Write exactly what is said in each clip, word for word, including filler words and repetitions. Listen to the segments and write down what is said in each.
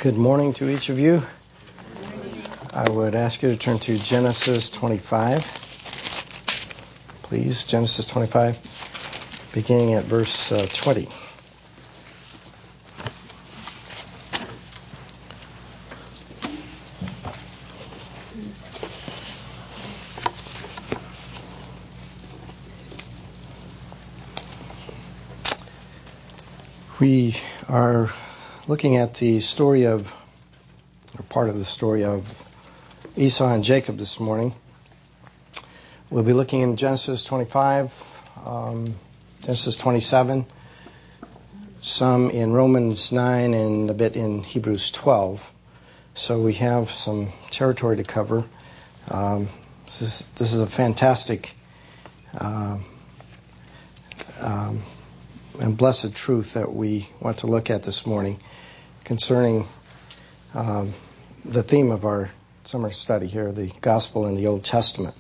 Good morning to each of you. I would ask you to turn to Genesis twenty-five. Please, Genesis twenty-five, beginning at verse uh, twenty. We are looking at the story of, or part of the story of Esau and Jacob this morning. We'll be looking in Genesis twenty-five, um, Genesis twenty-seven, some in Romans nine, and a bit in Hebrews twelve. So we have some territory to cover. Um, this is, this is a fantastic uh, um, and blessed truth that we want to look at this morning concerning um, the theme of our summer study here, the gospel in the Old Testament.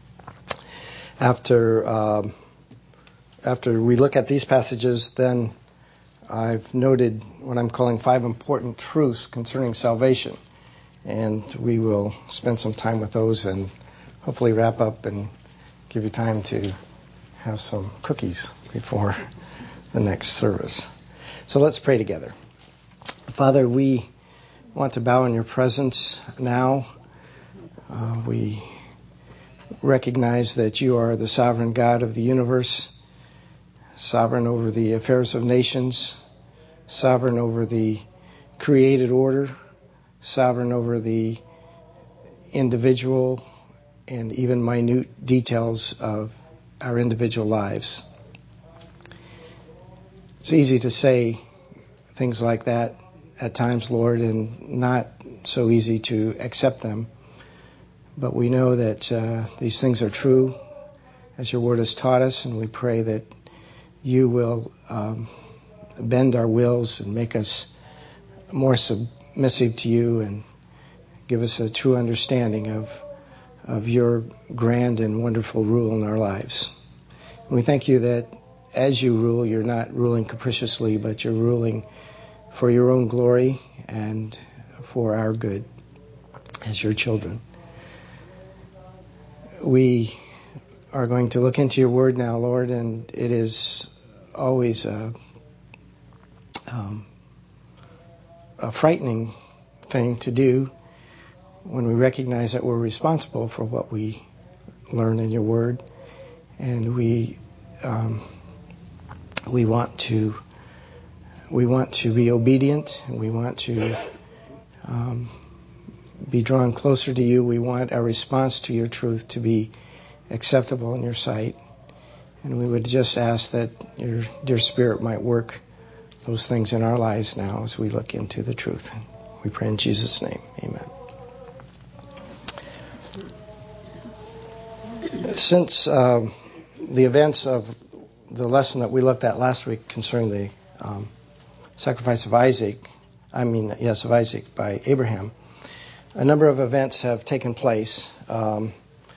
After uh, after we look at these passages, then I've noted what I'm calling five important truths concerning salvation, and we will spend some time with those and hopefully wrap up and give you time to have some cookies before the next service. So let's pray together. Father, we want to bow in your presence now. Uh, we recognize that you are the sovereign God of the universe, sovereign over the affairs of nations, sovereign over the created order, sovereign over the individual and even minute details of our individual lives. It's easy to say things like that at times, Lord, and not so easy to accept them. But we know that uh, these things are true, as your word has taught us, and we pray that you will um, bend our wills and make us more submissive to you and give us a true understanding of of your grand and wonderful rule in our lives. And we thank you that as you rule, you're not ruling capriciously, but you're ruling for your own glory and for our good as your children. We are going to look into your word now, Lord, and it is always a, um, a frightening thing to do when we recognize that we're responsible for what we learn in your word, and we um, we want to we want to be obedient, and we want to um, be drawn closer to you. We want our response to your truth to be acceptable in your sight, and we would just ask that your dear Spirit might work those things in our lives now as we look into the truth. We pray in Jesus' name, amen. Since um, the events of the lesson that we looked at last week concerning the um, sacrifice of Isaac, I mean, yes, of Isaac by Abraham, a number of events have taken place. Um,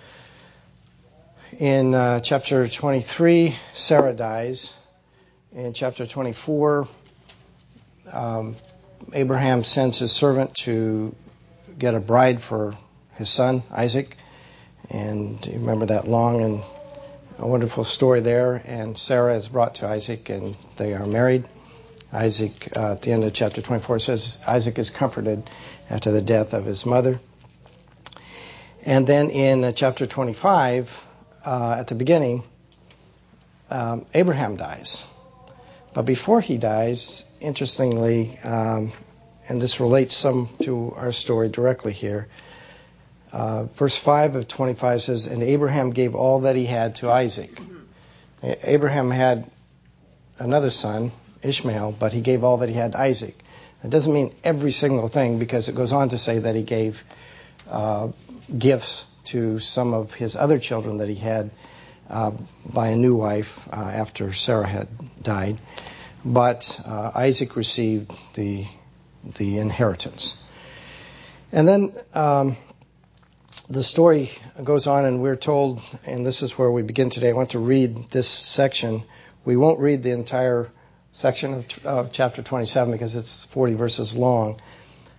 in uh, chapter twenty-three, Sarah dies. In chapter twenty-four, um, Abraham sends his servant to get a bride for his son, Isaac. And you remember that long and a wonderful story there. And Sarah is brought to Isaac, and they are married. Isaac, uh, at the end of chapter twenty-four, says Isaac is comforted after the death of his mother. And then in uh, chapter twenty-five, uh, at the beginning, um, Abraham dies. But before he dies, interestingly, um, and this relates some to our story directly here, Uh, verse five of twenty-five says, and Abraham gave all that he had to Isaac. Abraham had another son, Ishmael, but he gave all that he had to Isaac. That doesn't mean every single thing, because it goes on to say that he gave uh, gifts to some of his other children that he had uh, by a new wife uh, after Sarah had died. But uh, Isaac received the the inheritance. And then Um, The story goes on, and we're told, and this is where we begin today. I want to read this section. We won't read the entire section of, of chapter twenty-seven because it's forty verses long.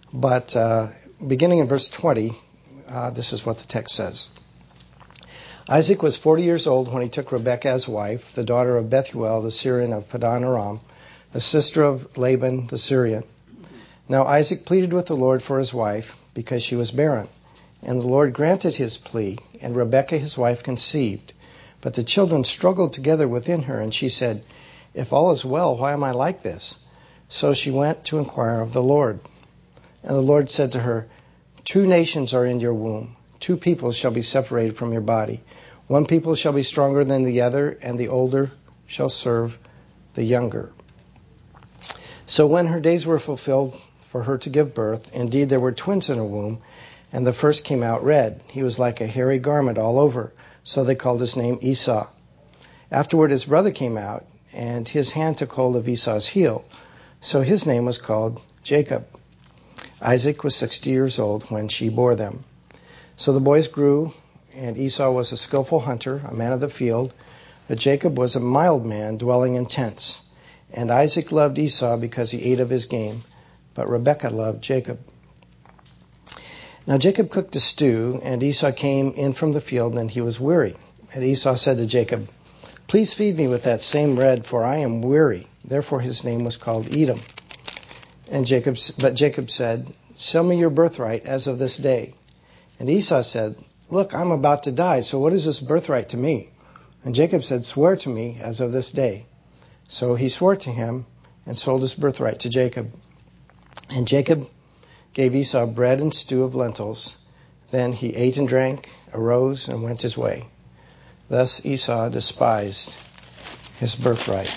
But uh, beginning in verse twenty, uh, this is what the text says. Isaac was forty years old when he took Rebekah as wife, the daughter of Bethuel, the Syrian of Padan Aram, the sister of Laban the Syrian. Now Isaac pleaded with the Lord for his wife, because she was barren. And the Lord granted his plea, and Rebekah his wife conceived. But the children struggled together within her, and she said, "If all is well, why am I like this?" So she went to inquire of the Lord. And the Lord said to her, "Two nations are in your womb. Two peoples shall be separated from your body. One people shall be stronger than the other, and the older shall serve the younger." So when her days were fulfilled for her to give birth, indeed there were twins in her womb, and the first came out red. He was like a hairy garment all over, so they called his name Esau. Afterward his brother came out, and his hand took hold of Esau's heel, so his name was called Jacob. Isaac was sixty years old when she bore them. So the boys grew, and Esau was a skillful hunter, a man of the field, but Jacob was a mild man, dwelling in tents. And Isaac loved Esau because he ate of his game, but Rebekah loved Jacob. Now Jacob cooked a stew, and Esau came in from the field, and he was weary. And Esau said to Jacob, "Please feed me with that same bread, for I am weary." Therefore his name was called Edom. And Jacob, but Jacob said, "Sell me your birthright as of this day." And Esau said, "Look, I'm about to die, so what is this birthright to me?" And Jacob said, "Swear to me as of this day." So he swore to him and sold his birthright to Jacob. And Jacob gave Esau bread and stew of lentils. Then he ate and drank, arose, and went his way. Thus Esau despised his birthright.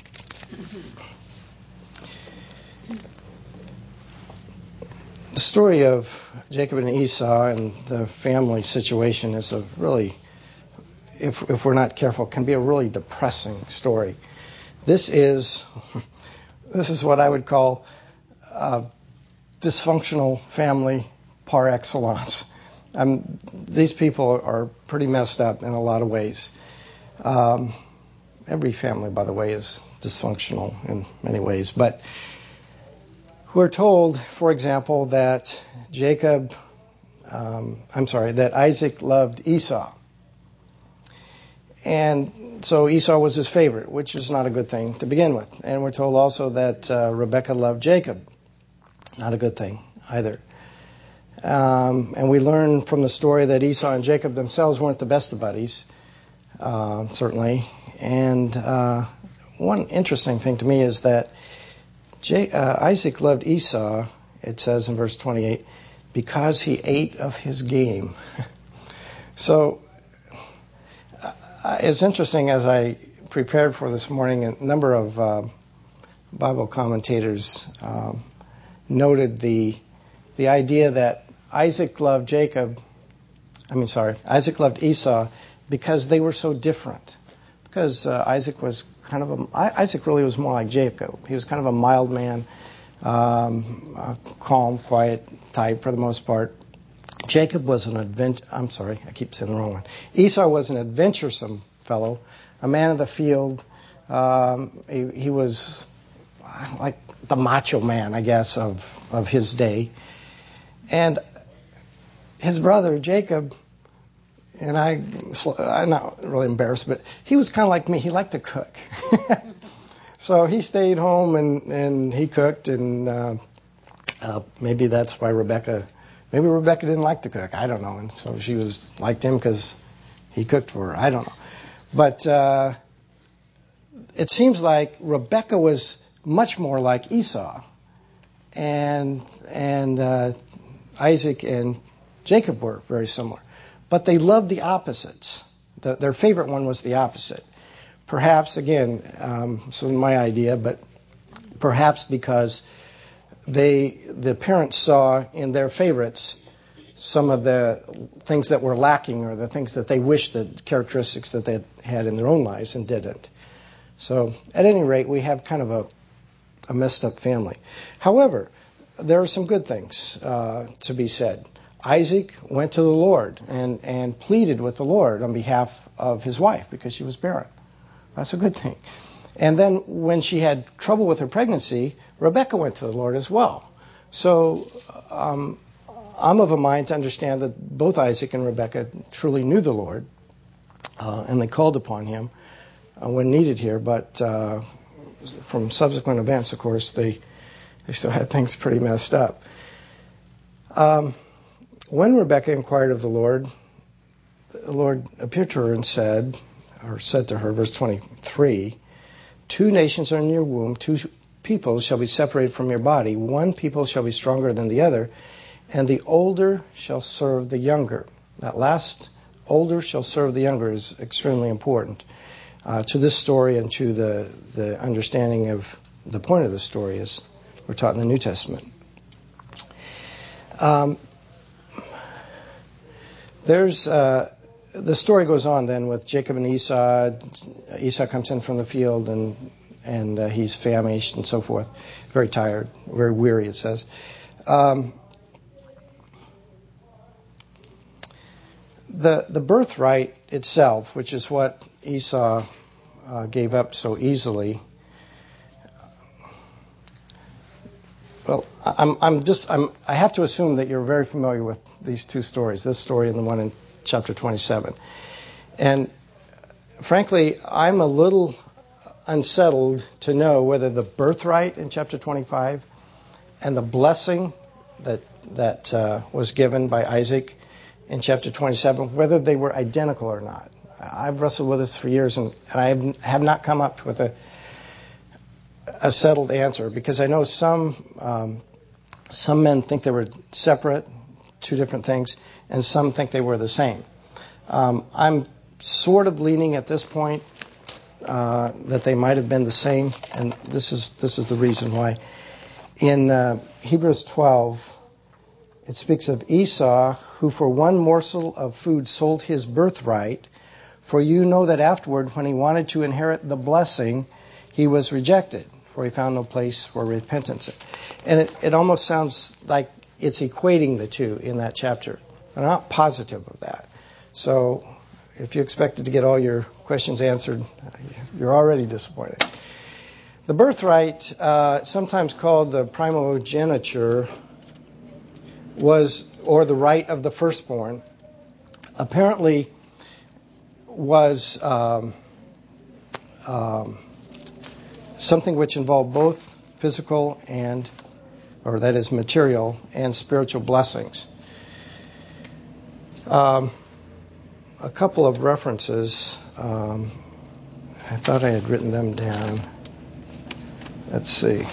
The story of Jacob and Esau and the family situation is a really, if if we're not careful, can be a really depressing story. This is this is what I would call a dysfunctional family par excellence. Um, these people are pretty messed up in a lot of ways. Um, every family, by the way, is dysfunctional in many ways. But we're told, for example, that Jacob, um, I'm sorry, that Isaac loved Esau. And so Esau was his favorite, which is not a good thing to begin with. And we're told also that uh, Rebekah loved Jacob. Not a good thing either. Um, and we learn from the story that Esau and Jacob themselves weren't the best of buddies, uh, certainly. And uh, one interesting thing to me is that J- uh, Isaac loved Esau, it says in verse twenty-eight, because he ate of his game. So uh, it's interesting, as I prepared for this morning, a number of uh, Bible commentators um, noted the the idea that Isaac loved Jacob, I mean, sorry, Isaac loved Esau because they were so different. Because uh, Isaac was kind of a, Isaac really was more like Jacob. He was kind of a mild man, um, a calm, quiet type for the most part. Jacob was an advent, I'm sorry, I keep saying the wrong one. Esau was an adventuresome fellow, a man of the field. Um, he, he was like the macho man, I guess, of, of his day. And his brother, Jacob, and I, I'm not really embarrassed, but he was kind of like me. He liked to cook. So he stayed home and, and he cooked, and uh, uh, maybe that's why Rebekah, maybe Rebekah didn't like to cook. I don't know. And so she was liked him because he cooked for her. I don't know. But uh, it seems like Rebekah was much more like Esau. And, and uh, Isaac and Jacob were very similar. But they loved the opposites. The, their favorite one was the opposite. Perhaps, again, um, this was my idea, but perhaps because they, the parents saw in their favorites some of the things that were lacking, or the things that they wished, the characteristics that they had in their own lives and didn't. So, at any rate, we have kind of a, a messed up family. However, there are some good things uh, to be said. Isaac went to the Lord and, and pleaded with the Lord on behalf of his wife because she was barren. That's a good thing. And then when she had trouble with her pregnancy, Rebekah went to the Lord as well. So um, I'm of a mind to understand that both Isaac and Rebekah truly knew the Lord, uh, and they called upon him uh, when needed here. But uh, from subsequent events, of course, they, they still had things pretty messed up. Um, when Rebekah inquired of the Lord, the Lord appeared to her and said, or said to her, verse twenty-three, two nations are in your womb, two peoples shall be separated from your body. One people shall be stronger than the other, and the older shall serve the younger. That last, older shall serve the younger, is extremely important uh, to this story and to the, the understanding of the point of the story as we're taught in the New Testament. Um, there's uh, the story goes on then with Jacob and Esau. Esau comes in from the field and and uh, he's famished and so forth, very tired, very weary, it says. Um, the the birthright itself, which is what Esau uh, gave up so easily. Well, I'm I'm just I'm I have to assume that you're very familiar with these two stories, this story and the one in chapter twenty-seven. And frankly, I'm a little unsettled to know whether the birthright in chapter twenty-five and the blessing that that uh, was given by Isaac in chapter twenty-seven, whether they were identical or not. I've wrestled with this for years, and, and I have not come up with a a settled answer, because I know some um, some men think they were separate, two different things, and some think they were the same. Um, I'm sort of leaning at this point uh, that they might have been the same, and this is this is the reason why. In uh, Hebrews twelve, it speaks of Esau, who for one morsel of food sold his birthright. For you know that afterward, when he wanted to inherit the blessing, he was rejected, for he found no place for repentance. And it, it almost sounds like it's equating the two in that chapter. I'm not positive of that. So if you expected to get all your questions answered, you're already disappointed. The birthright, uh, sometimes called the primogeniture, was, or the right of the firstborn, apparently was um, um, something which involved both physical and, or that is material, and spiritual blessings. Um, a couple of references. Um, I thought I had written them down. Let's see.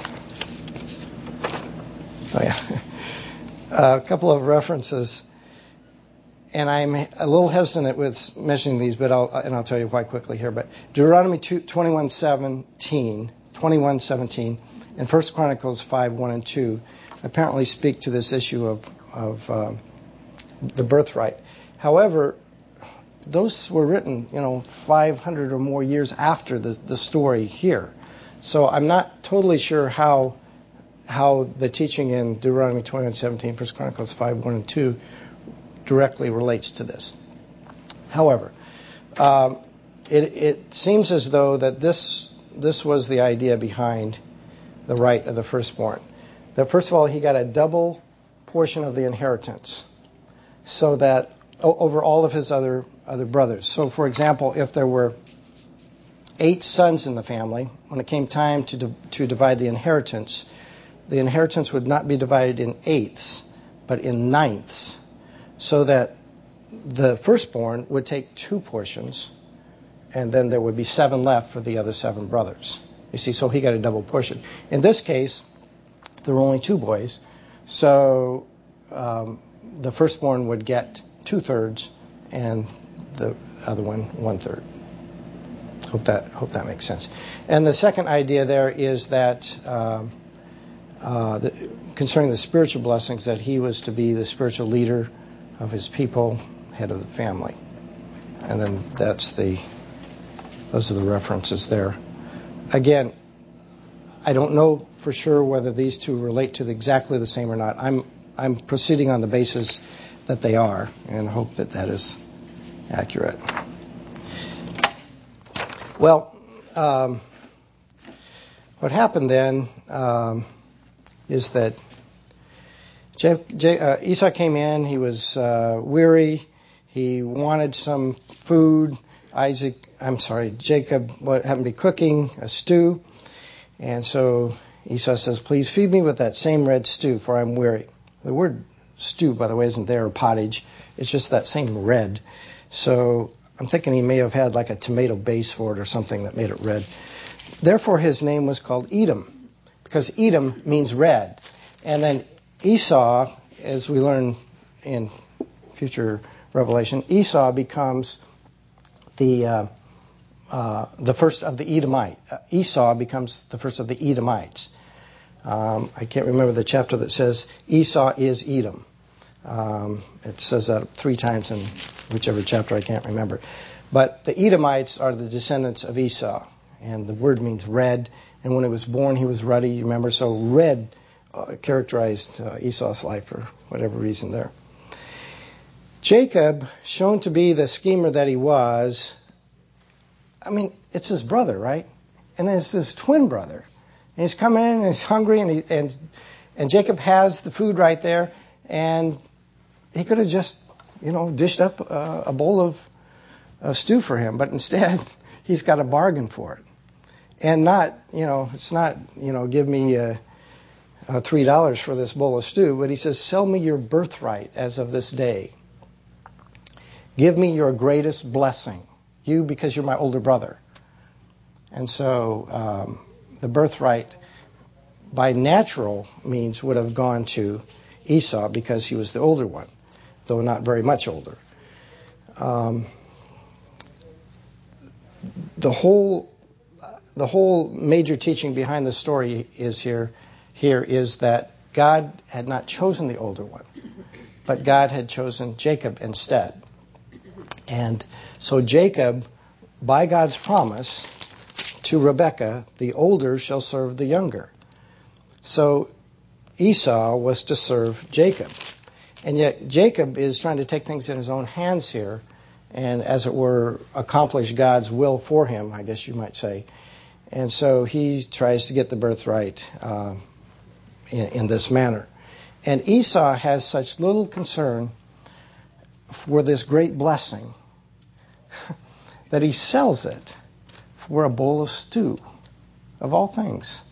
Oh, yeah. A couple of references. And I'm a little hesitant with mentioning these, but I'll, and I'll tell you quite quickly here. But Deuteronomy twenty-one seventeen, twenty-one seventeen, and First Chronicles five one and two apparently speak to this issue of of um, the birthright. However, those were written, you know, five hundred or more years after the, the story here. So I'm not totally sure how how the teaching in Deuteronomy twenty-one seventeen, First Chronicles five one and two directly relates to this. However, um, it, it seems as though that this this was the idea behind the right of the firstborn. That first of all, he got a double portion of the inheritance, so that o- over all of his other other brothers. So, for example, if there were eight sons in the family, when it came time to di- to divide the inheritance, the inheritance would not be divided in eighths, but in ninths, so that the firstborn would take two portions, and then there would be seven left for the other seven brothers. You see, so he got a double portion. In this case, there were only two boys, so um, the firstborn would get two-thirds, and the other one, one-third. Hope that hope that makes sense. And the second idea there is that um, uh, the, concerning the spiritual blessings, that he was to be the spiritual leader of his people, head of the family. And then that's the, those are the references there. Again, I don't know for sure whether these two relate to exactly the same or not. I'm I'm proceeding on the basis that they are, and hope that that is accurate. Well, um, what happened then um, is that J- J- uh, Esau came in. He was uh, weary. He wanted some food. Isaac, I'm sorry, Jacob happened to be cooking a stew. And so Esau says, please feed me with that same red stew, for I'm weary. The word stew, by the way, isn't there, or pottage. It's just that same red. So I'm thinking he may have had like a tomato base for it or something that made it red. Therefore, his name was called Edom, because Edom means red. And then Esau, as we learn in future Revelation, Esau becomes the uh, uh, the first of the Edomite. Uh, Esau becomes the first of the Edomites. Um, I can't remember the chapter that says Esau is Edom. Um, it says that three times in whichever chapter, I can't remember. But the Edomites are the descendants of Esau, and the word means red. And when he was born, he was ruddy, you remember? So red uh, characterized uh, Esau's life for whatever reason there. Jacob, shown to be the schemer that he was, I mean, it's his brother, right? And it's his twin brother. And he's coming in and he's hungry, and he, and and Jacob has the food right there, and he could have just, you know, dished up a, a bowl of, of stew for him, but instead he's got a bargain for it. And not, you know, it's not, you know, give me uh, uh, three dollars for this bowl of stew, but he says, sell me your birthright as of this day. Give me your greatest blessing. You, because you're my older brother. And so um, the birthright by natural means would have gone to Esau because he was the older one, though not very much older. Um, the whole the whole major teaching behind the story is here here is that God had not chosen the older one, but God had chosen Jacob instead. And so Jacob, by God's promise to Rebekah, the older shall serve the younger. So Esau was to serve Jacob. And yet Jacob is trying to take things in his own hands here and, as it were, accomplish God's will for him, I guess you might say. And so he tries to get the birthright uh, in, in this manner. And Esau has such little concern for this great blessing that he sells it for a bowl of stew, of all things.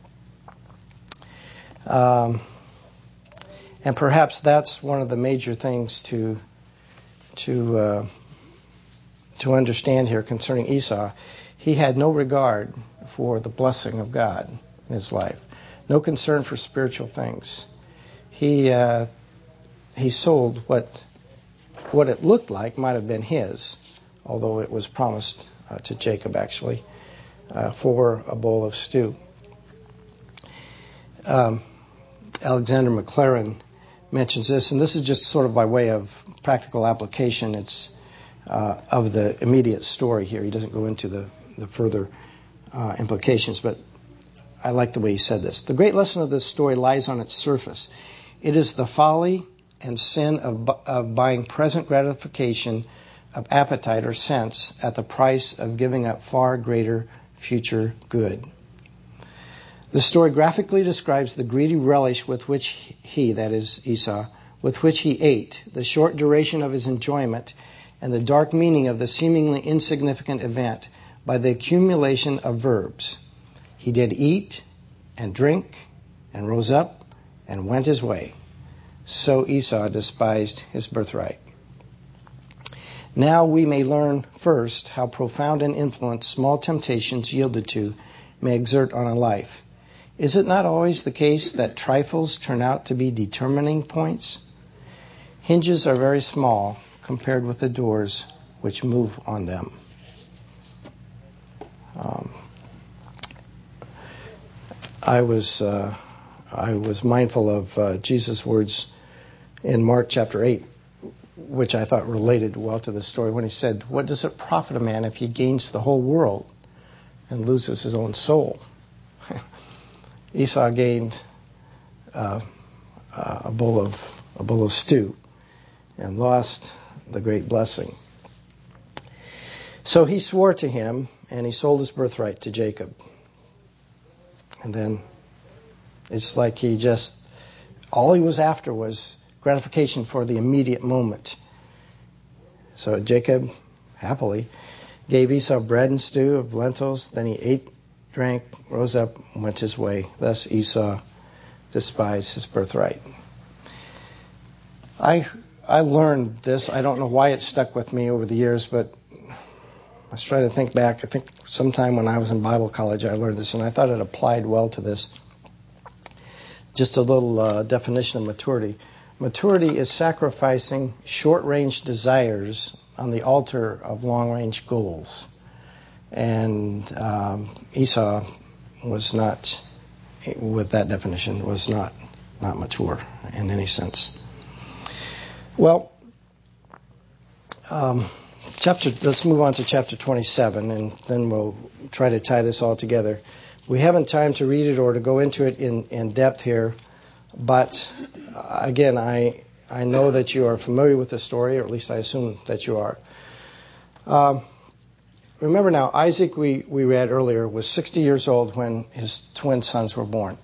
Um, and perhaps that's one of the major things to to uh, to understand here concerning Esau. He had no regard for the blessing of God in his life, no concern for spiritual things. He uh, he sold what what it looked like might have been his, although it was promised uh, to Jacob actually uh, for a bowl of stew. Um, Alexander McLaren mentions this, and this is just sort of by way of practical application. It's uh, of the immediate story here. He doesn't go into the, the further uh, implications, but I like the way he said this. The great lesson of this story lies on its surface. It is the folly and sin of, of buying present gratification of appetite or sense at the price of giving up far greater future good. The story graphically describes the greedy relish with which he, that is Esau, with which he ate, the short duration of his enjoyment, and the dark meaning of the seemingly insignificant event by the accumulation of verbs. He did eat and drink and rose up and went his way. So Esau despised his birthright. Now we may learn first how profound an influence small temptations yielded to may exert on a life. Is it not always the case that trifles turn out to be determining points? Hinges are very small compared with the doors which move on them. Um, I was uh, I was mindful of uh, Jesus' words in Mark chapter eight, which I thought related well to this story when he said, "What does it profit a man if he gains the whole world and loses his own soul?" Esau gained uh, uh, a bowl of a bowl of stew and lost the great blessing. So he swore to him, and he sold his birthright to Jacob. And then it's like he just all he was after was gratification for the immediate moment. So Jacob happily gave Esau bread and stew of lentils. Then he ate, drank, rose up, and went his way. Thus Esau despised his birthright. I I learned this. I don't know why it stuck with me over the years, but I was trying to think back. I think sometime when I was in Bible college I learned this, and I thought it applied well to this. Just a little uh, definition of maturity. Maturity is sacrificing short-range desires on the altar of long-range goals. And um, Esau was not, with that definition, was not not mature in any sense. Well, um, chapter. Let's move on to chapter twenty-seven, and then we'll try to tie this all together. We haven't time to read it or to go into it in, in depth here, but uh, again, I I know that you are familiar with the story, or at least I assume that you are. Um, remember now, Isaac, we, we read earlier, was sixty years old when his twin sons were born.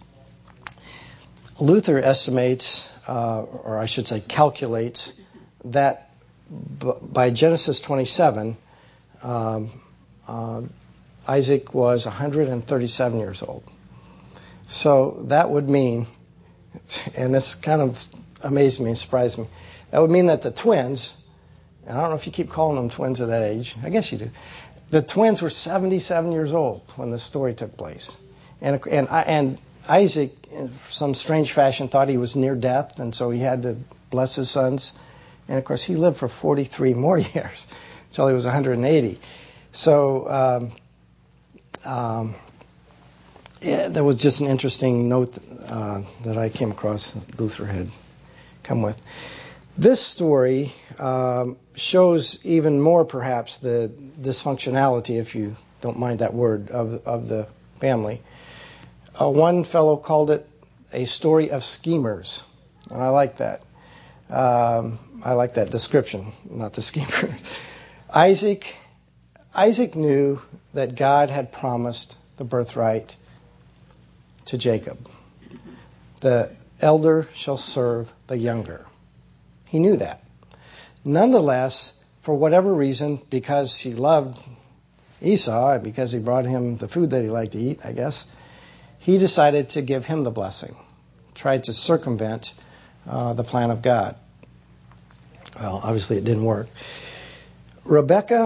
Luther estimates, uh, or I should say calculates, that b- by Genesis twenty-seven, um, uh, Isaac was one hundred thirty-seven years old. So that would mean, and this kind of amazed me and surprised me, that would mean that the twins, and I don't know if you keep calling them twins at that age, I guess you do, the twins were seventy-seven years old when this story took place. And, and, and Isaac, in some strange fashion, thought he was near death, and so he had to bless his sons. And of course, he lived for forty-three more years until he was one hundred eighty. So um, um, yeah, that was just an interesting note uh, that I came across that Luther had come with. This story um, shows even more, perhaps, the dysfunctionality, if you don't mind that word, of, of the family. Uh, one fellow called it a story of schemers, and I like that. Um, I like that description, not the schemers. Isaac, Isaac knew that God had promised the birthright to Jacob. The elder shall serve the younger. He knew that. Nonetheless, for whatever reason, because he loved Esau, and because he brought him the food that he liked to eat, I guess, he decided to give him the blessing, tried to circumvent uh, the plan of God. Well, obviously it didn't work. Rebekah,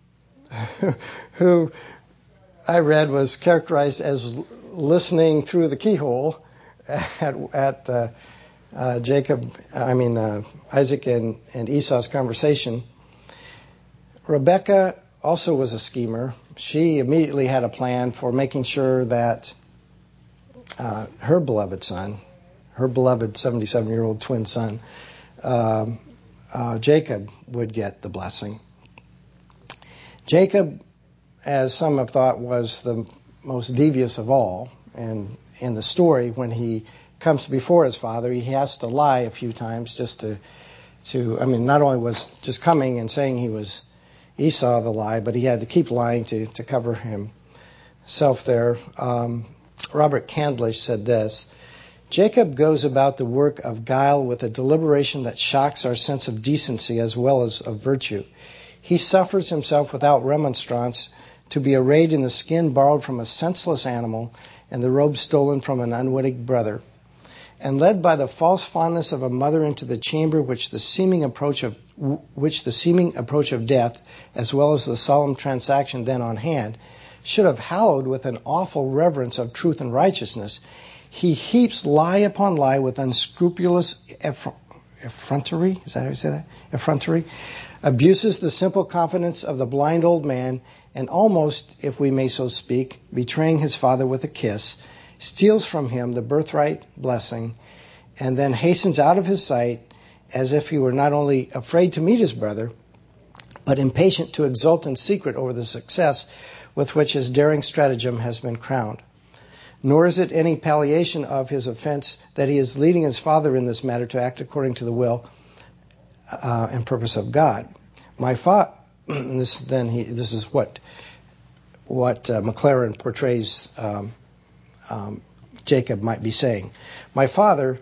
who I read was characterized as listening through the keyhole at, at the uh, Jacob, I mean uh, Isaac and, and Esau's conversation. Rebekah also was a schemer. She immediately had a plan for making sure that uh, her beloved son, her beloved seventy-seven-year-old twin son, um, uh, Jacob, would get the blessing. Jacob, as some have thought, was the most devious of all. And in the story, when he comes before his father, he has to lie a few times just to, to I mean, not only was just coming and saying he was Esau the lie, but he had to keep lying to, to cover himself there. Um, Robert Candlish said this: Jacob goes about the work of guile with a deliberation that shocks our sense of decency as well as of virtue. He suffers himself without remonstrance to be arrayed in the skin borrowed from a senseless animal and the robe stolen from an unwitting brother, and led by the false fondness of a mother into the chamber which the seeming approach of which the seeming approach of death, as well as the solemn transaction then on hand, should have hallowed with an awful reverence of truth and righteousness. He heaps lie upon lie with unscrupulous effr- effrontery. Is that how you say that? Effrontery. Abuses the simple confidence of the blind old man, and almost, if we may so speak, betraying his father with a kiss, steals from him the birthright blessing, and then hastens out of his sight as if he were not only afraid to meet his brother, but impatient to exult in secret over the success with which his daring stratagem has been crowned. Nor is it any palliation of his offense that he is leading his father in this matter to act according to the will uh, and purpose of God. My father, this then he, this is what what uh, McLaren portrays um, um, Jacob might be saying. My father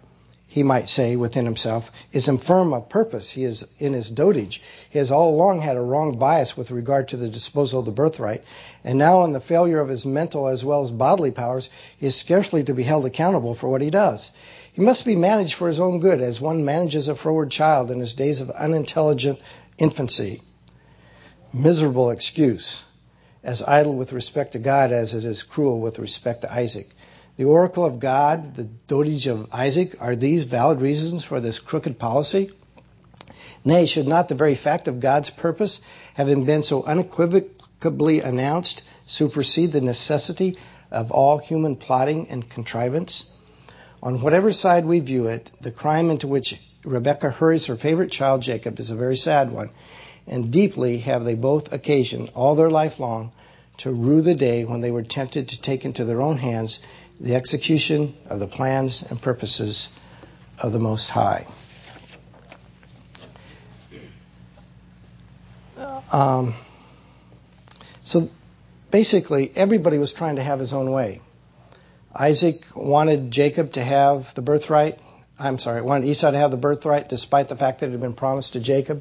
he might say within himself, is infirm of purpose. He is in his dotage. He has all along had a wrong bias with regard to the disposal of the birthright, and now in the failure of his mental as well as bodily powers, he is scarcely to be held accountable for what he does. He must be managed for his own good, as one manages a froward child in his days of unintelligent infancy. Miserable excuse, as idle with respect to God as it is cruel with respect to Isaac. The oracle of God, the dotage of Isaac, are these valid reasons for this crooked policy? Nay, should not the very fact of God's purpose, having been so unequivocally announced, supersede the necessity of all human plotting and contrivance? On whatever side we view it, the crime into which Rebekah hurries her favorite child Jacob is a very sad one, and deeply have they both occasioned all their life long to rue the day when they were tempted to take into their own hands the execution of the plans and purposes of the Most High. Um, so basically, everybody was trying to have his own way. Isaac wanted Jacob to have the birthright. I'm sorry, wanted Esau to have the birthright despite the fact that it had been promised to Jacob.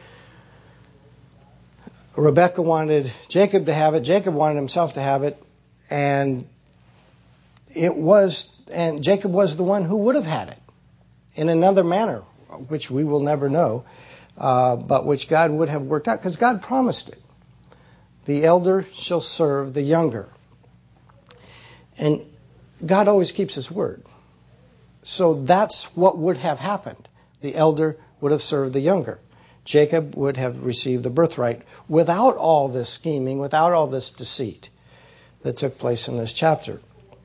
Rebekah wanted Jacob to have it. Jacob wanted himself to have it. And it was, and Jacob was the one who would have had it in another manner, which we will never know, uh, but which God would have worked out because God promised it. The elder shall serve the younger. And God always keeps his word. So that's what would have happened. The elder would have served the younger. Jacob would have received the birthright without all this scheming, without all this deceit that took place in this chapter.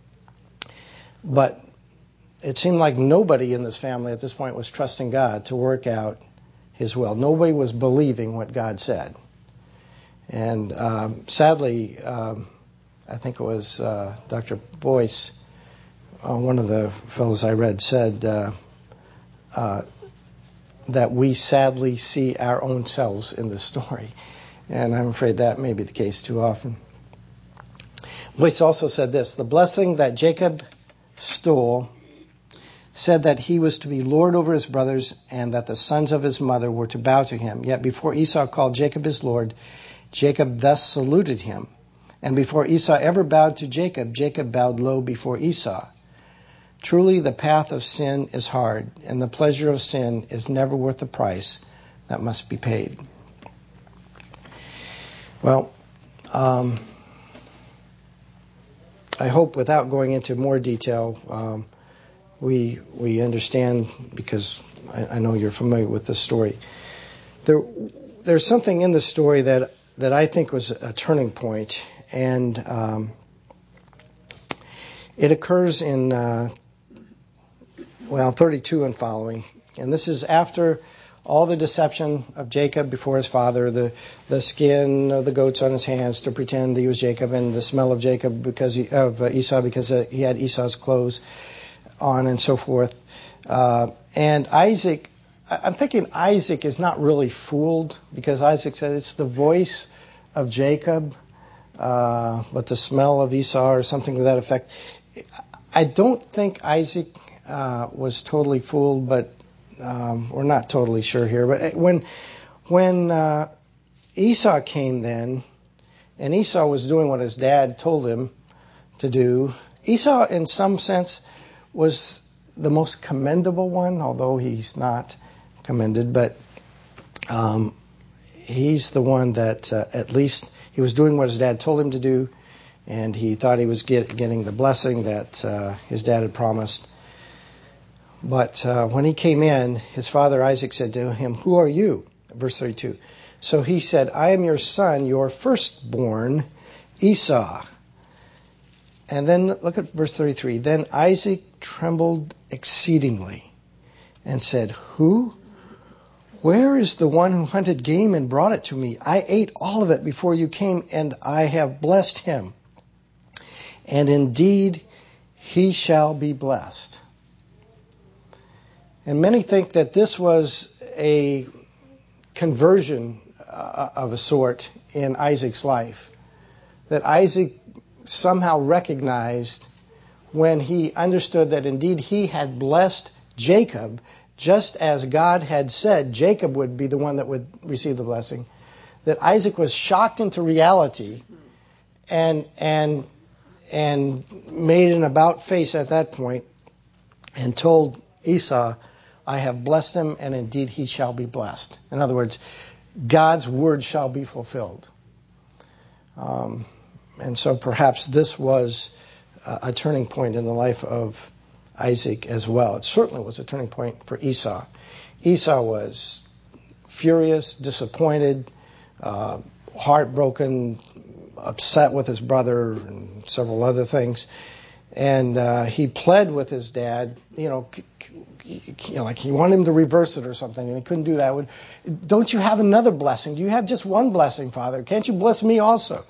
But it seemed like nobody in this family at this point was trusting God to work out his will. Nobody was believing what God said. And um, sadly, um, I think it was uh, Doctor Boyce, uh, one of the fellows I read, said uh, uh, that we sadly see our own selves in this story. And I'm afraid that may be the case too often. Boyce also said this: the blessing that Jacob stole said that he was to be lord over his brothers and that the sons of his mother were to bow to him. Yet before Esau called Jacob his lord, Jacob thus saluted him. And before Esau ever bowed to Jacob, Jacob bowed low before Esau. Truly the path of sin is hard, and the pleasure of sin is never worth the price that must be paid. Well, um, I hope without going into more detail, um, we we understand, because I, I know you're familiar with this story. There, there's something in the story that, that I think was a turning point, and um, it occurs in, uh, well, thirty-two and following. And this is after all the deception of Jacob before his father, the, the skin of the goats on his hands to pretend he was Jacob, and the smell of Jacob because he, of uh, Esau because uh, he had Esau's clothes on, and so forth. Uh, and Isaac, I'm thinking Isaac is not really fooled, because Isaac said it's the voice of Jacob, uh, but the smell of Esau, or something to that effect. I don't think Isaac uh, was totally fooled, but Um, we're not totally sure here, but when when uh, Esau came then, and Esau was doing what his dad told him to do, Esau in some sense was the most commendable one, although he's not commended, but um, he's the one that uh, at least he was doing what his dad told him to do, and he thought he was get, getting the blessing that uh, his dad had promised. But uh, when he came in, his father Isaac said to him, "Who are you?" Verse thirty-two. So he said, "I am your son, your firstborn, Esau." And then look at verse thirty-three. Then Isaac trembled exceedingly and said, "Who? Where is the one who hunted game and brought it to me? I ate all of it before you came, and I have blessed him. And indeed, he shall be blessed." And many think that this was a conversion uh, of a sort in Isaac's life. That Isaac somehow recognized when he understood that indeed he had blessed Jacob, just as God had said Jacob would be the one that would receive the blessing, that Isaac was shocked into reality and and and made an about face at that point and told Esau, I have blessed him, and indeed he shall be blessed. In other words, God's word shall be fulfilled. Um, and so perhaps this was a, a turning point in the life of Isaac as well. It certainly was a turning point for Esau. Esau was furious, disappointed, uh, heartbroken, upset with his brother and several other things. And uh, he pled with his dad, you know, you know, like he wanted him to reverse it or something, and he couldn't do that. Would, don't you have another blessing? Do you have just one blessing, Father? Can't you bless me also?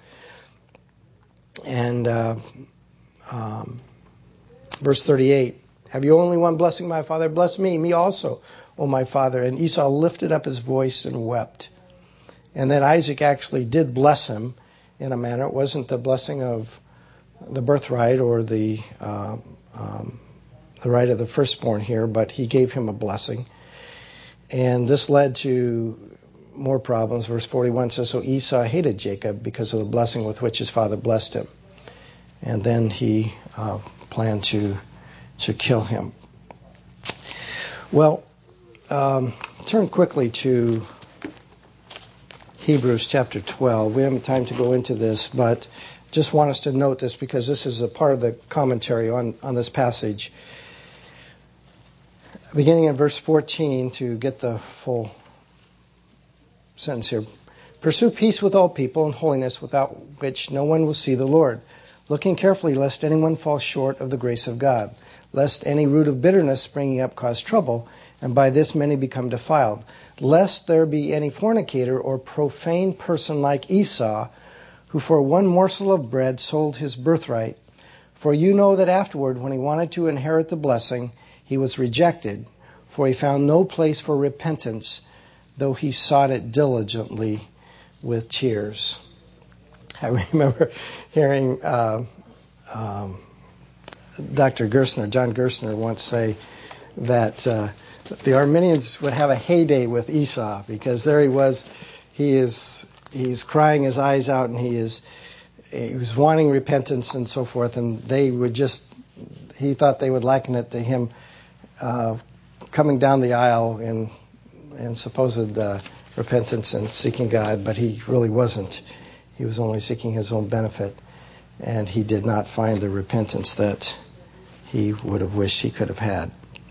And uh, um, verse thirty-eight, have you only one blessing, my father? Bless me, me also, O my father. And Esau lifted up his voice and wept. And then Isaac actually did bless him in a manner. It wasn't the blessing of the birthright or the uh, um, the right of the firstborn here, but he gave him a blessing. And this led to more problems. Verse forty-one says, so Esau hated Jacob because of the blessing with which his father blessed him. And then he uh, planned to to kill him. Well, um, turn quickly to Hebrews chapter twelve. We don't have time to go into this, but just want us to note this because this is a part of the commentary on, on this passage. Beginning in verse fourteen, to get the full sentence here. Pursue peace with all people and holiness, without which no one will see the Lord. Looking carefully lest anyone fall short of the grace of God, lest any root of bitterness springing up cause trouble, and by this many become defiled. Lest there be any fornicator or profane person like Esau, who for one morsel of bread sold his birthright. For you know that afterward, when he wanted to inherit the blessing, he was rejected, for he found no place for repentance, though he sought it diligently with tears. I remember hearing uh, um, Doctor Gerstner, John Gerstner, once say that uh, the Arminians would have a heyday with Esau, because there he was, he is he's crying his eyes out, and he is he was wanting repentance and so forth, and they would just, he thought they would liken it to him uh, coming down the aisle in in supposed uh, repentance and seeking God, but he really wasn't. He was only seeking his own benefit, and he did not find the repentance that he would have wished he could have had.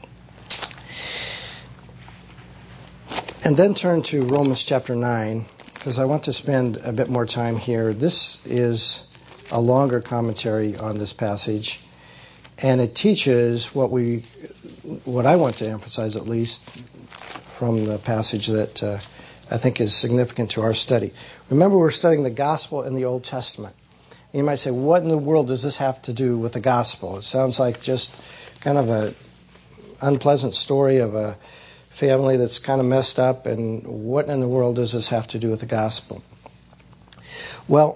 And then turn to Romans chapter nine, because I want to spend a bit more time here. This is a longer commentary on this passage, and it teaches what we, what I want to emphasize at least from the passage that uh, I think is significant to our study. Remember, we're studying the gospel in the Old Testament. And you might say, what in the world does this have to do with the gospel? It sounds like just kind of a unpleasant story of a family that's kind of messed up, and what in the world does this have to do with the gospel? Well,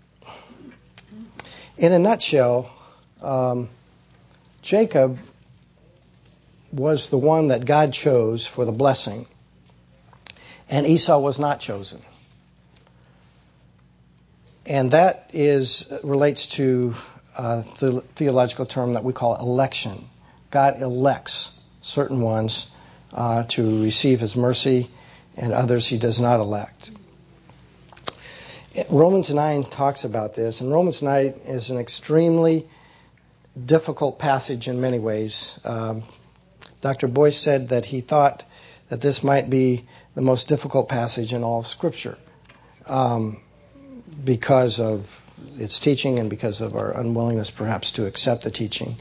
in a nutshell, um, Jacob was the one that God chose for the blessing, and Esau was not chosen. And that is relates to uh, the theological term that we call election. God elects certain ones uh, to receive his mercy, and others he does not elect. Romans nine talks about this, and Romans nine is an extremely difficult passage in many ways. Um, Doctor Boyce said that he thought that this might be the most difficult passage in all of Scripture um, because of its teaching and because of our unwillingness perhaps to accept the teaching.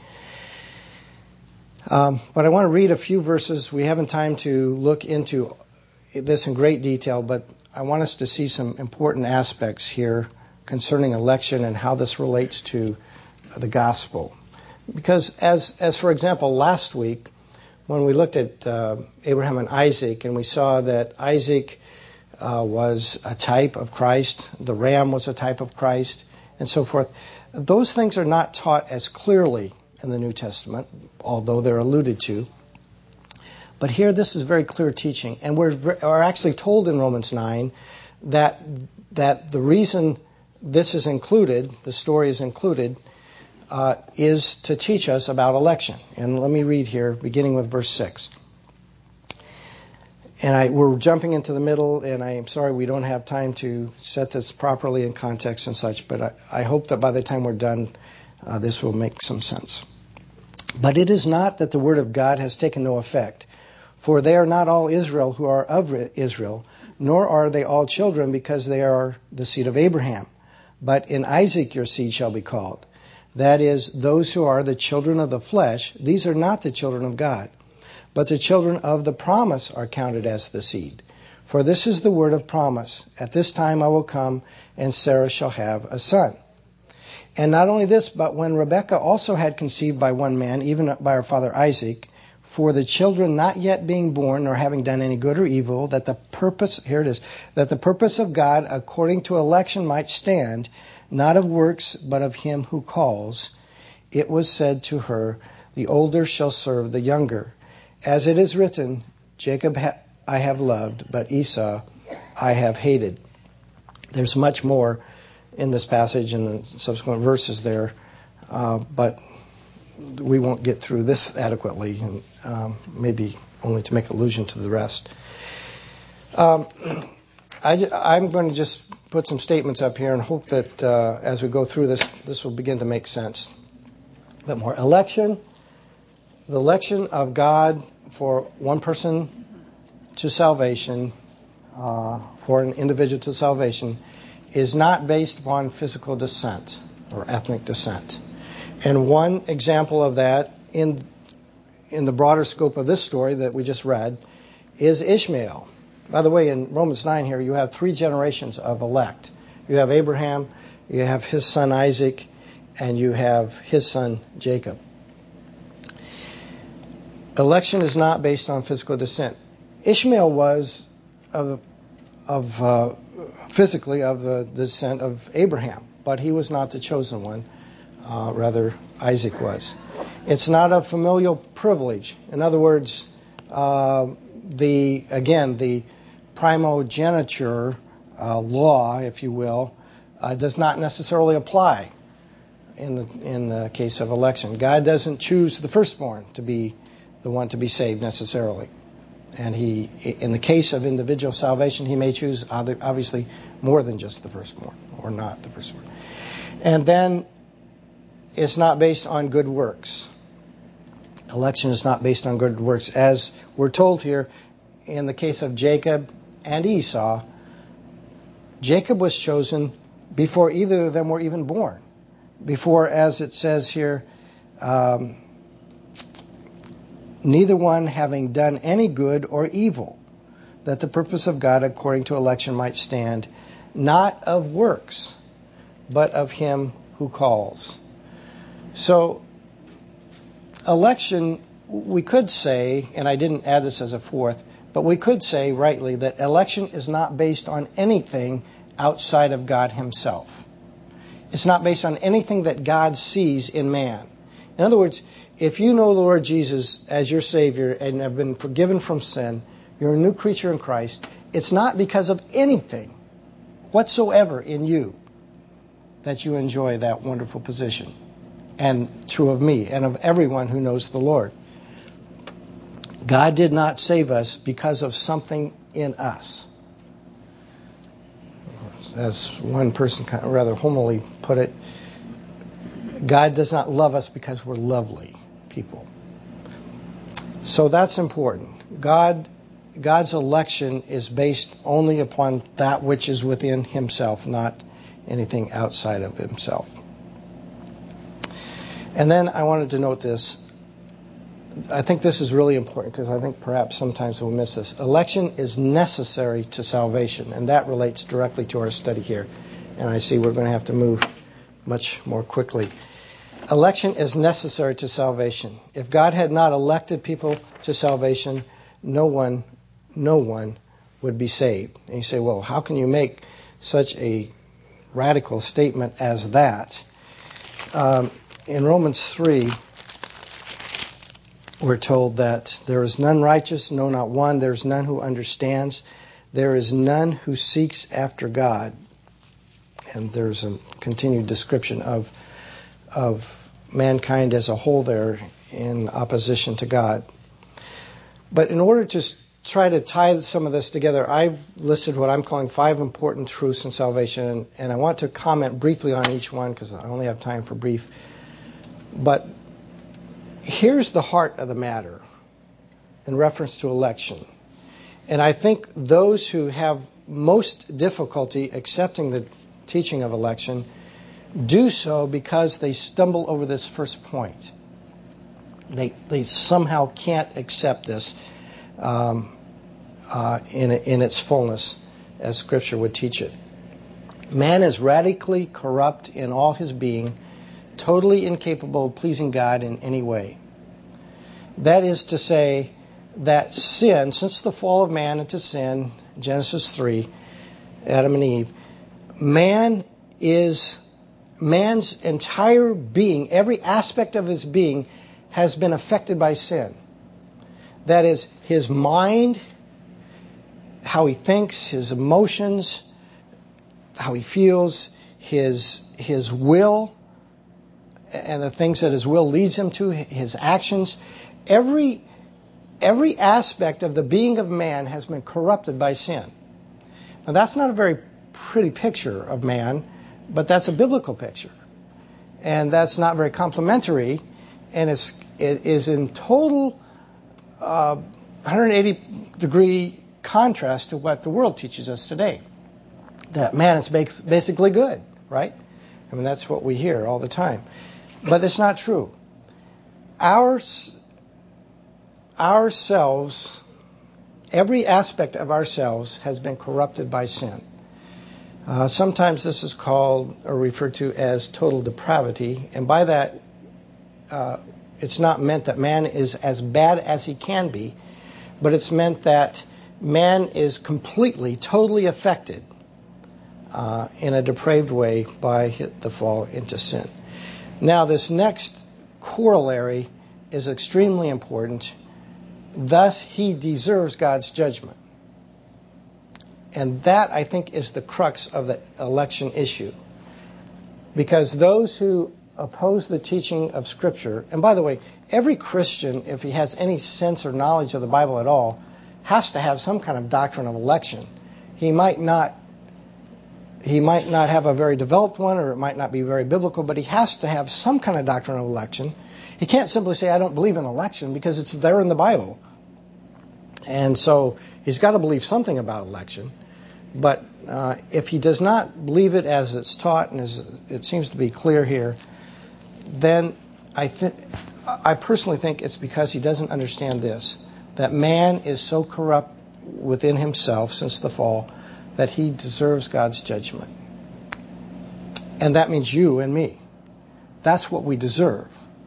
Um, but I want to read a few verses. We haven't time to look into this in great detail, but I want us to see some important aspects here concerning election and how this relates to the gospel. Because as, as for example, last week, when we looked at uh, Abraham and Isaac, and we saw that Isaac uh, was a type of Christ, the ram was a type of Christ, and so forth, those things are not taught as clearly in the New Testament, although they're alluded to. But here this is very clear teaching. And we're, we're actually told in Romans nine that, that the reason this is included, the story is included, uh, is to teach us about election. And let me read here, beginning with verse six. And I, we're jumping into the middle, and I am sorry we don't have time to set this properly in context and such, but I, I hope that by the time we're done, uh, this will make some sense. But it is not that the word of God has taken no effect, for they are not all Israel who are of Israel, nor are they all children because they are the seed of Abraham. But in Isaac your seed shall be called. That is, those who are the children of the flesh, these are not the children of God. But the children of the promise are counted as the seed. For this is the word of promise. At this time I will come, and Sarah shall have a son. And not only this, but when Rebekah also had conceived by one man, even by her father Isaac, for the children not yet being born, nor having done any good or evil, that the purpose, here it is, that the purpose of God according to election might stand, not of works, but of him who calls, it was said to her, the older shall serve the younger. As it is written, Jacob ha- I have loved, but Esau I have hated. There's much more in this passage and the subsequent verses there, uh, but we won't get through this adequately, and um, maybe only to make allusion to the rest. Um, I, I'm going to just put some statements up here and hope that uh, as we go through this, this will begin to make sense. A bit more. Election, the election of God for one person to salvation, uh, for an individual to salvation, is not based upon physical descent or ethnic descent. And one example of that in in the broader scope of this story that we just read is Ishmael. By the way, in Romans nine here, you have three generations of elect. You have Abraham, you have his son Isaac, and you have his son Jacob. Election is not based on physical descent. Ishmael was of, of uh, physically of the descent of Abraham, but he was not the chosen one. Uh, rather, Isaac was. It's not a familial privilege. In other words, uh, the again the primogeniture uh, law, if you will, uh, does not necessarily apply in the in the case of election. God doesn't choose the firstborn to be the one to be saved necessarily. And he, in the case of individual salvation, he may choose obviously more than just the firstborn, or not the firstborn. And then it's not based on good works. Election is not based on good works. As we're told here, in the case of Jacob and Esau, Jacob was chosen before either of them were even born. Before, as it says here, um, neither one having done any good or evil, that the purpose of God according to election might stand, not of works, but of him who calls. So, election, we could say, and I didn't add this as a fourth, but we could say rightly that election is not based on anything outside of God himself. It's not based on anything that God sees in man. In other words, if you know the Lord Jesus as your Savior and have been forgiven from sin, you're a new creature in Christ, it's not because of anything whatsoever in you that you enjoy that wonderful position. And true of me and of everyone who knows the Lord. God did not save us because of something in us. As one person kind of rather homily put it, God does not love us because we're lovely people. So that's important. God, God's election is based only upon that which is within himself, not anything outside of himself. And then I wanted to note this. I think this is really important because I think perhaps sometimes we'll miss this. Election is necessary to salvation, and that relates directly to our study here. And I see we're going to have to move much more quickly. Election is necessary to salvation. If God had not elected people to salvation, no one, no one would be saved. And you say, well, how can you make such a radical statement as that? Um, in Romans three, we're told that there is none righteous, no, not one. There's none who understands. There is none who seeks after God. And there's a continued description of of mankind as a whole there in opposition to God. But in order to try to tie some of this together, I've listed what I'm calling five important truths in salvation, and, and I want to comment briefly on each one because I only have time for brief. But here's the heart of the matter in reference to election. And I think those who have most difficulty accepting the teaching of election do so because they stumble over this first point. They they somehow can't accept this um, uh, in in its fullness, as Scripture would teach it. Man is radically corrupt in all his being, totally incapable of pleasing God in any way. That is to say, that sin, since the fall of man into sin, Genesis three, Adam and Eve, man is man's entire being, every aspect of his being has been affected by sin. That is, his mind, how he thinks, his emotions, how he feels, his his will, and the things that his will leads him to, his actions. Every every aspect of the being of man has been corrupted by sin. Now, that's not a very pretty picture of man, but that's a biblical picture. And that's not very complimentary, and it's, it is in total uh, one hundred eighty degree contrast to what the world teaches us today. That man is basically good, right? I mean, that's what we hear all the time. But it's not true. Our, ourselves, every aspect of ourselves has been corrupted by sin. Uh, sometimes this is called or referred to as total depravity, and by that, uh, it's not meant that man is as bad as he can be, but it's meant that man is completely, totally affected uh, in a depraved way by the fall into sin. Now, this next corollary is extremely important. Thus, he deserves God's judgment. And that, I think, is the crux of the election issue. Because those who oppose the teaching of Scripture, and by the way, every Christian, if he has any sense or knowledge of the Bible at all, has to have some kind of doctrine of election. He might not he might not have a very developed one, or it might not be very biblical, but he has to have some kind of doctrine of election. He can't simply say, I don't believe in election, because it's there in the Bible. And so he's got to believe something about election. But uh, if he does not believe it as it's taught, and as it seems to be clear here, then I think I personally think it's because he doesn't understand this, that man is so corrupt within himself since the fall that he deserves God's judgment. And that means you and me. That's what we deserve.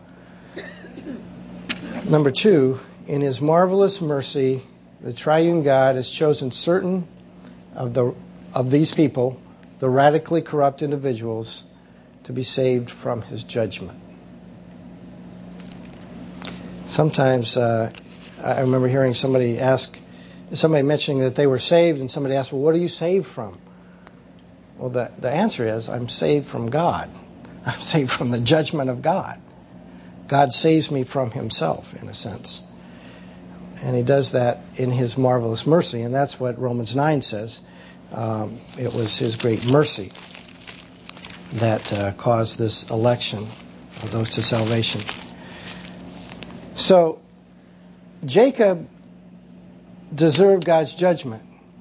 Number two, in his marvelous mercy, the triune God has chosen certain of the of these people, the radically corrupt individuals, to be saved from his judgment. Sometimes uh, I remember hearing somebody ask, somebody mentioning that they were saved, and somebody asked, well, what are you saved from? Well, the, the answer is, I'm saved from God. I'm saved from the judgment of God. God saves me from himself, in a sense. And he does that in his marvelous mercy, and that's what Romans nine says. Um, it was his great mercy that uh, caused this election of those to salvation. So, Jacob deserved God's judgment,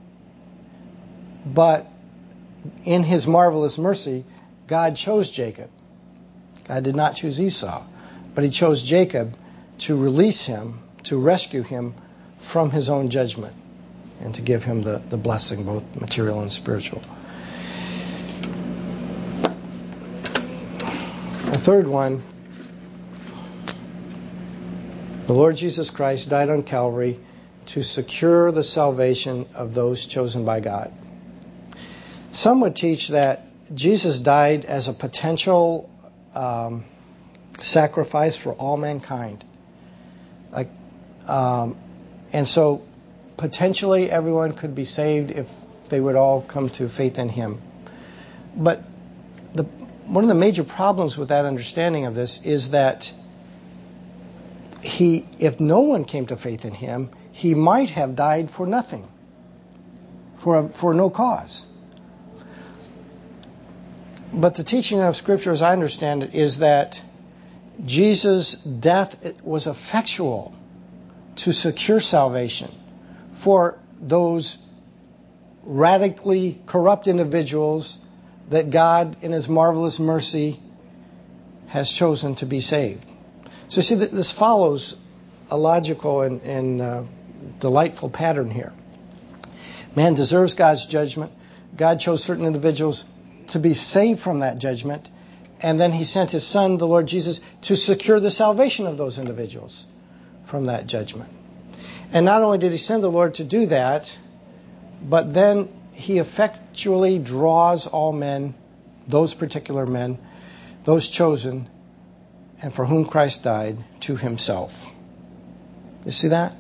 but in his marvelous mercy, God chose Jacob. God did not choose Esau, but he chose Jacob to release him, to rescue him from his own judgment, and to give him the, the blessing, both material and spiritual. The third one, the Lord Jesus Christ died on Calvary to secure the salvation of those chosen by God. Some would teach that Jesus died as a potential um, sacrifice for all mankind. Like, um, and so potentially everyone could be saved if they would all come to faith in him. But the, one of the major problems with that understanding of this is that he, if no one came to faith in him, he might have died for nothing, for a, for no cause. But the teaching of Scripture, as I understand it, is that Jesus' death was effectual to secure salvation for those radically corrupt individuals that God, in his marvelous mercy, has chosen to be saved. So see, this follows a logical and, and uh, delightful pattern here. Man deserves God's judgment. God chose certain individuals to be saved from that judgment, and then he sent his Son, the Lord Jesus, to secure the salvation of those individuals from that judgment. And not only did he send the Lord to do that, but then he effectually draws all men, those particular men, those chosen, and for whom Christ died, to himself. You see that?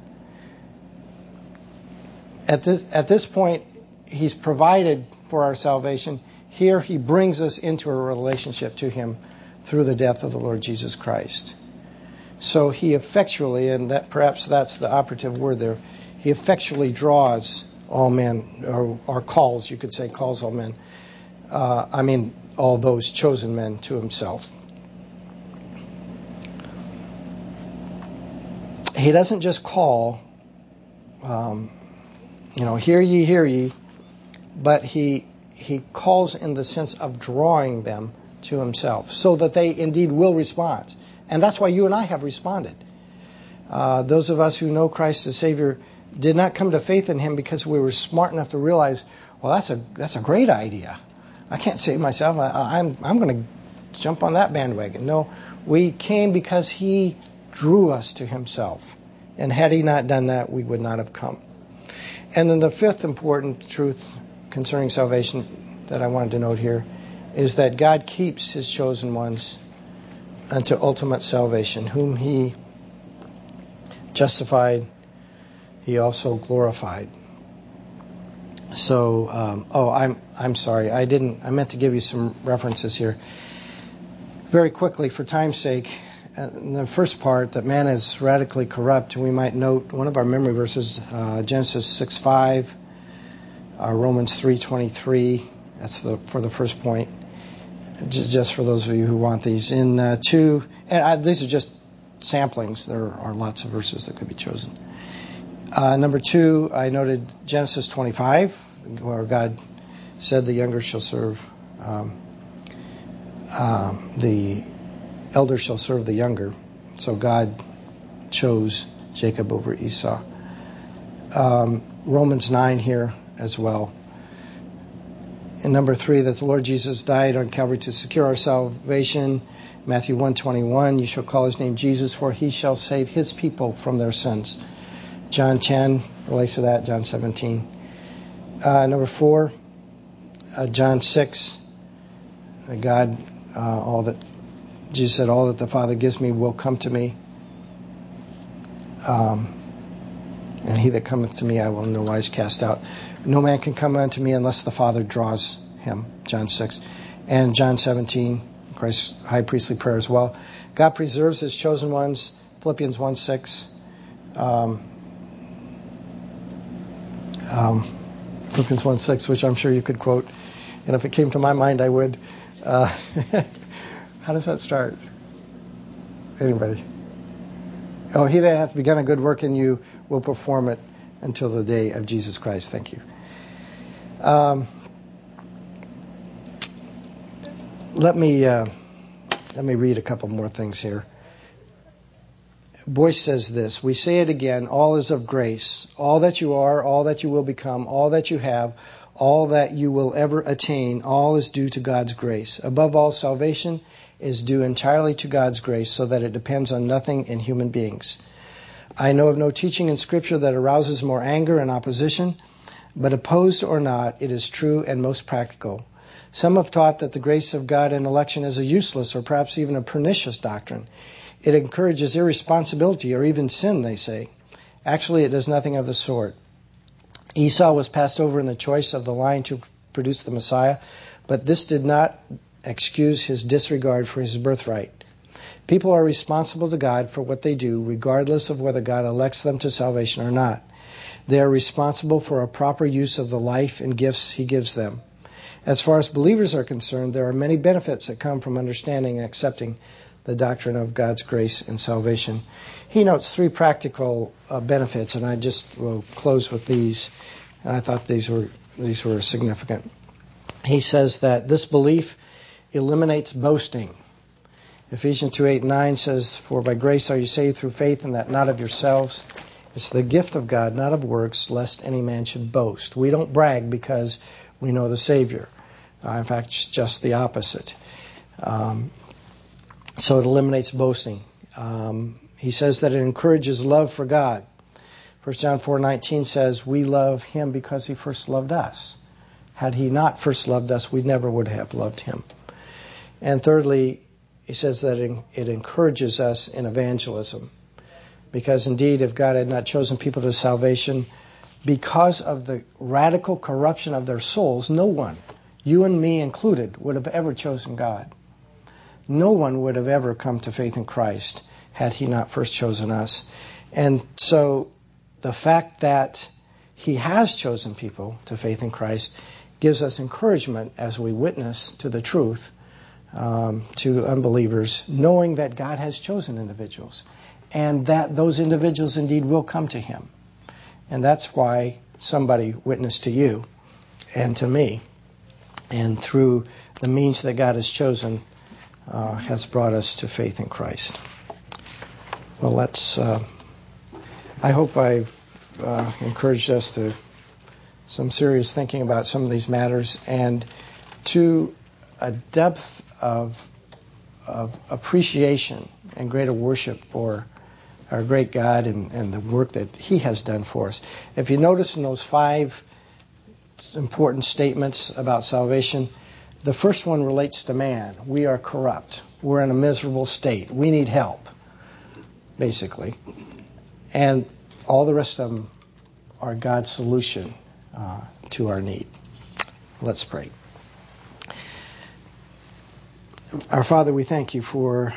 At this, at this point, he's provided for our salvation. Here he brings us into a relationship to him through the death of the Lord Jesus Christ. So he effectually, and that perhaps that's the operative word there, he effectually draws all men, or, or calls, you could say calls all men. Uh, I mean, all those chosen men to himself. He doesn't just call, um, you know, hear ye, hear ye, but he he calls in the sense of drawing them to himself so that they indeed will respond. And that's why you and I have responded. Uh, those of us who know Christ as Savior did not come to faith in him because we were smart enough to realize, well, that's a that's a great idea. I can't save myself. I, I'm I'm going to jump on that bandwagon. No, we came because he drew us to himself. And had he not done that, we would not have come. And then the fifth important truth concerning salvation that I wanted to note here is that God keeps his chosen ones unto ultimate salvation, whom he justified, he also glorified. So, um, oh, I'm I'm sorry, I didn't. I meant to give you some references here. Very quickly, for time's sake, in the first part, that man is radically corrupt, we might note one of our memory verses, uh, Genesis six five, uh, Romans three twenty-three. That's the, for the first point. Just for those of you who want these. In uh, two, and I, these are just samplings. There are lots of verses that could be chosen. Uh, number two, I noted Genesis twenty-five, where God said the younger shall serve, um, um, the elder shall serve the younger. So God chose Jacob over Esau. Um, Romans nine here as well. And number three, that the Lord Jesus died on Calvary to secure our salvation. Matthew one twenty-one, you shall call his name Jesus, for he shall save his people from their sins. John ten relates to that, John seventeen. Uh, number four, uh, John six, uh, God, uh, all that, Jesus said, all that the Father gives me will come to me. Um, and he that cometh to me I will in no wise cast out. No man can come unto me unless the Father draws him, John six. And John seventeen, Christ's high priestly prayer as well. God preserves his chosen ones, Philippians one six. Um, um, Philippians one six, which I'm sure you could quote. And if it came to my mind, I would. Uh, how does that start? Anybody? Oh, he that hath begun a good work in you will perform it until the day of Jesus Christ. Thank you. Um, let me uh, let me read a couple more things here. Boyce says this: we say it again, all is of grace. All that you are, all that you will become, all that you have, all that you will ever attain, all is due to God's grace. Above all, salvation is due entirely to God's grace, so that it depends on nothing in human beings. I know of no teaching in Scripture that arouses more anger and opposition, but opposed or not, it is true and most practical. Some have taught that the grace of God in election is a useless or perhaps even a pernicious doctrine. It encourages irresponsibility or even sin, they say. Actually, it does nothing of the sort. Esau was passed over in the choice of the line to produce the Messiah, but this did not excuse his disregard for his birthright. People are responsible to God for what they do, regardless of whether God elects them to salvation or not. They are responsible for a proper use of the life and gifts He gives them. As far as believers are concerned, there are many benefits that come from understanding and accepting the doctrine of God's grace and salvation. He notes three practical uh, benefits, and I just will close with these. And I thought these were these were significant. He says that this belief eliminates boasting. Ephesians two, eight, nine says, "For by grace are you saved through faith, and that not of yourselves. It's the gift of God, not of works, lest any man should boast." We don't brag because we know the Savior. Uh, in fact, it's just the opposite. Um, so it eliminates boasting. Um, he says that it encourages love for God. First John four nineteen says, "We love Him because He first loved us." Had He not first loved us, we never would have loved Him. And thirdly, he says that it encourages us in evangelism. Because indeed, if God had not chosen people to salvation, because of the radical corruption of their souls, no one, you and me included, would have ever chosen God. No one would have ever come to faith in Christ had He not first chosen us. And so the fact that He has chosen people to faith in Christ gives us encouragement as we witness to the truth um, to unbelievers, knowing that God has chosen individuals and that those individuals indeed will come to Him. And that's why somebody witnessed to you and to me, and through the means that God has chosen, uh, has brought us to faith in Christ. Well, let's. Uh, I hope I've uh, encouraged us to some serious thinking about some of these matters and to a depth of of appreciation and greater worship for our great God and, and the work that He has done for us. If you notice in those five important statements about salvation, the first one relates to man. We are corrupt. We're in a miserable state. We need help, basically. And all the rest of them are God's solution uh, to our need. Let's pray. Our Father, we thank You for,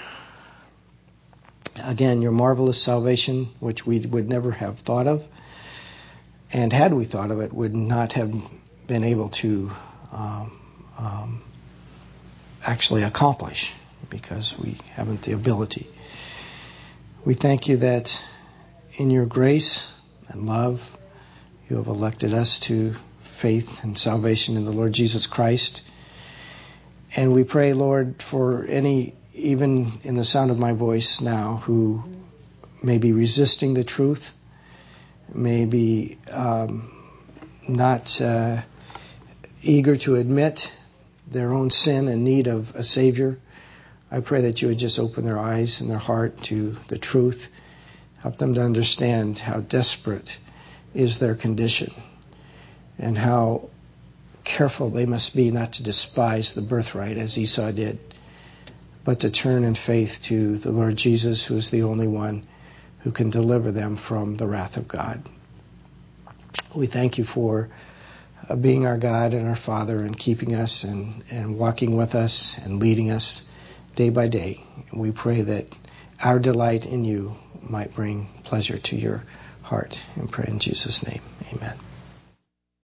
again, Your marvelous salvation, which we would never have thought of. And had we thought of it, would not have been able to um, um, actually accomplish, because we haven't the ability. We thank You that in Your grace and love, You have elected us to faith and salvation in the Lord Jesus Christ. And we pray, Lord, for any, even in the sound of my voice now, who may be resisting the truth, may be um, not uh, eager to admit their own sin and need of a Savior. I pray that You would just open their eyes and their heart to the truth. Help them to understand how desperate is their condition and how careful they must be not to despise the birthright as Esau did, but to turn in faith to the Lord Jesus, who is the only one who can deliver them from the wrath of God. We thank You for uh, being our God and our Father and keeping us and, and walking with us and leading us day by day. And we pray that our delight in You might bring pleasure to Your heart. And pray in Jesus' name. Amen.